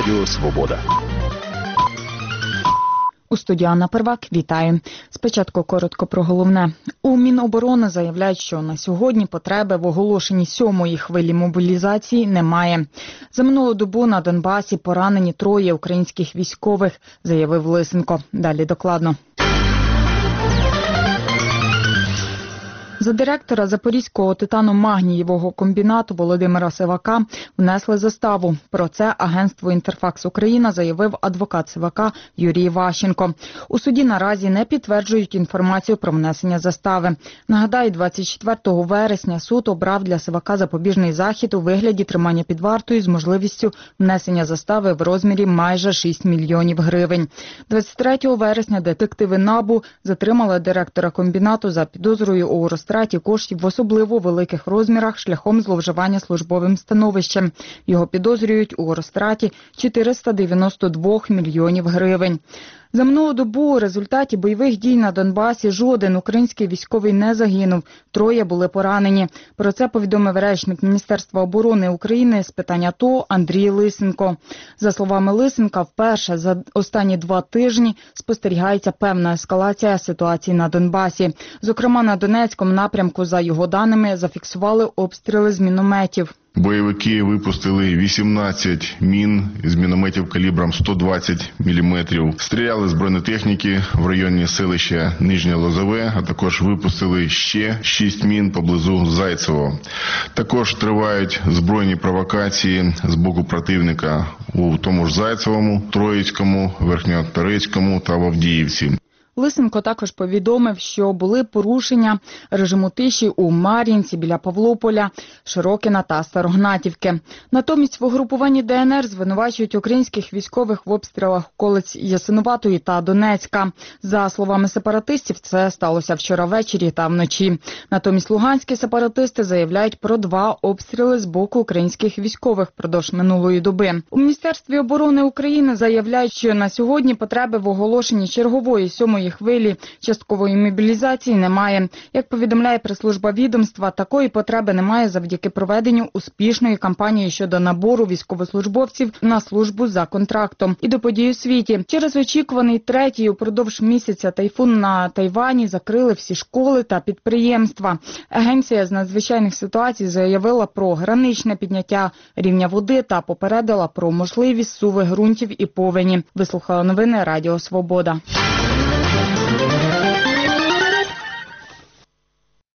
Радіо Свобода. У студії Анна Первак. Вітаю. Спочатку коротко про головне. У Міноборони заявляють, що на сьогодні потреби в оголошенні 7-ї хвилі мобілізації немає. За минулу добу на Донбасі поранені 3 українських військових, заявив Лисенко. Далі докладно. За директора Запорізького титано-магнієвого комбінату Володимира Сивака внесли заставу. Про це агентству «Інтерфакс Україна» заявив адвокат Сивака Юрій Ващенко. У суді наразі не підтверджують інформацію про внесення застави. Нагадаю, 24 вересня суд обрав для Сивака запобіжний захід у вигляді тримання під вартою з можливістю внесення застави в розмірі майже 6 мільйонів гривень. 23 вересня детективи НАБУ затримали директора комбінату за підозрою у розтраті коштів в особливо великих розмірах шляхом зловживання службовим становищем. Його підозрюють у розтраті 492 мільйонів гривень. За минулу добу у результаті бойових дій на Донбасі жоден український військовий не загинув, 3 були поранені. Про це повідомив речник Міністерства оборони України з питань АТО Андрій Лисенко. За словами Лисенка, вперше за останні 2 тижні спостерігається певна ескалація ситуації на Донбасі. Зокрема, на Донецькому напрямку, за його даними, зафіксували обстріли з мінометів. Бойовики випустили 18 мін з мінометів калібром 120 мм. Стріляли з бронетехніки в районі селища Нижнє Лозове, а також випустили ще 6 мін поблизу Зайцевого. Також тривають збройні провокації з боку противника у тому ж Зайцевому, Троїцькому, Верхньоторецькому та в Авдіївці. Лисенко також повідомив, що були порушення режиму тиші у Мар'їнці, біля Павлополя, Широкіна та Старогнатівки. Натомість в угрупуванні ДНР звинувачують українських військових в обстрілах околиць Ясинуватої та Донецька. За словами сепаратистів, це сталося вчора ввечері та вночі. Натомість луганські сепаратисти заявляють про 2 обстріли з боку українських військових впродовж минулої доби. У Міністерстві оборони України заявляють, що на сьогодні потреби в оголошенні чергової 7-ї хвилі часткової мобілізації немає. Як повідомляє прес-служба відомства, такої потреби немає завдяки проведенню успішної кампанії щодо набору військовослужбовців на службу за контрактом. І до подій у світі. Через очікуваний 3-й упродовж місяця тайфун на Тайвані закрили всі школи та підприємства. Агенція з надзвичайних ситуацій заявила про граничне підняття рівня води та попередила про можливість суви ґрунтів і повені. Вислухала новини Радіо Свобода.